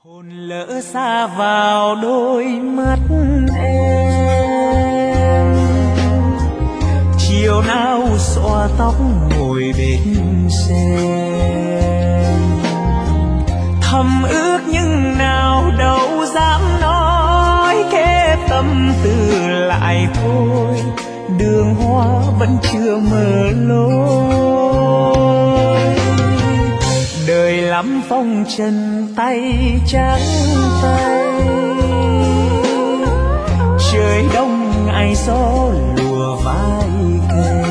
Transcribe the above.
Hồn lỡ xa vào đôi mắt em, chiều nào xõa tóc ngồi bên xe, thầm ước nhưng nào đâu dám nói, khẽ tâm tư lại thôi, đường hoa vẫn chưa mở lối. Đời lắm phong trần tay trắng tay, trời đông ai gió lùa vai cây,